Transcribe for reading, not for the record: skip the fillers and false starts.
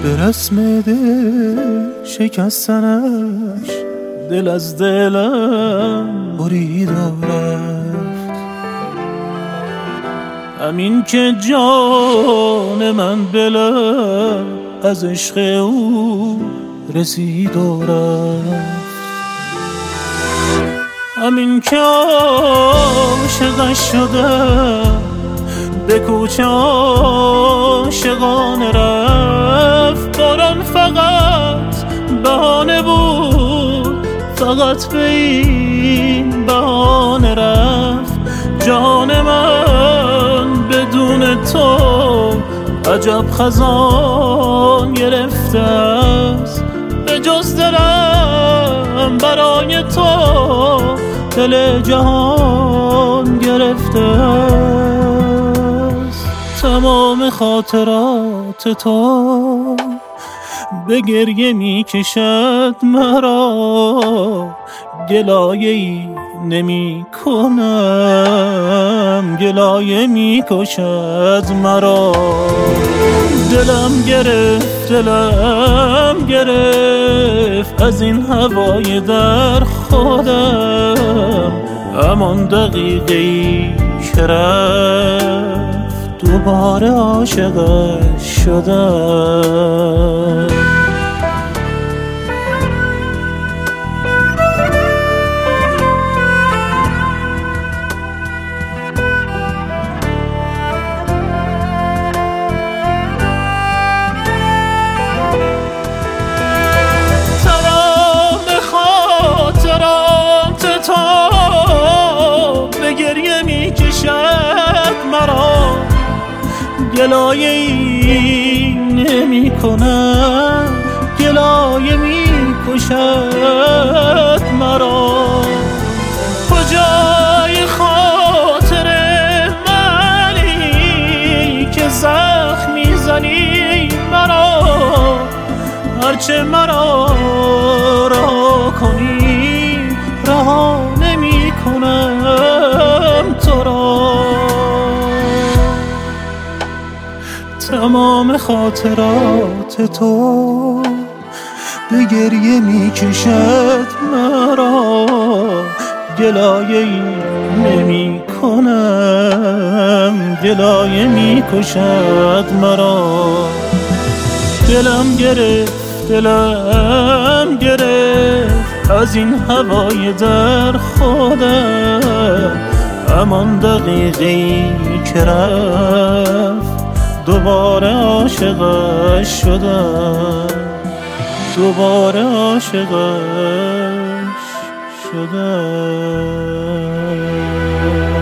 به رسم دل شکستنش دل از دلم برید و رفت. همین که جان من بلد از عشق او رسید و رفت. همین که عاشقش شدم به کوچه عاشقانه رفت. باران فقط بهانه بود، فقط به این بهانه رفت. جان من بدون تو عجب خزان گرفته است. به جز دلم برای تو دل جهان گرفته است. تمام خاطرات تو به گریه می کشد مرا، گلایه ای نمی کنم، گلایه می کشد مرا. دلم گرفت از این هوای در خودم. همان دقیقه‌ای که رفت دوباره عاشقش شدم. گلایه ای نمی کنم، گلایه می کشد مرا. کجای خاطر منی که زخم میزنی مرا؟ هرچه مرا رها کنی رها نمی کنم تو را. تمام خاطرات تو به گریه می کشد مرا، گلایه ای نمی کنم، گلایه می کشد مرا. دلم گرفت از این هوای در خودم. همان دقیقه‌ای که رفت دوباره عاشقش شدم، دوباره عاشقش شدم.